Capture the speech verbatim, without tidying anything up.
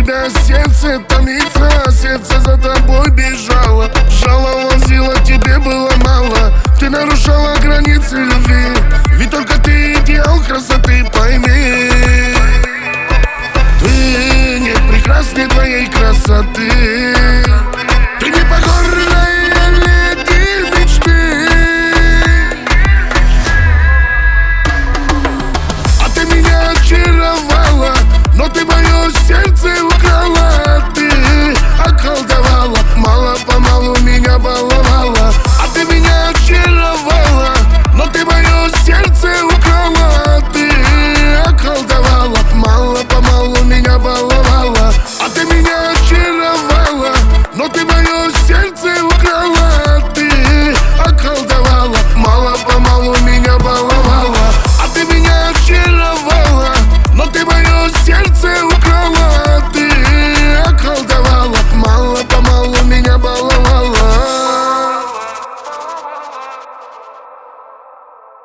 тебя сердце томится, сердце за тобой бежало. Жало лазило, тебе было мало. Ты нарушала границы любви, ведь только ты идеал красоты, пойми. Ты нет прекрасней твоей красоты.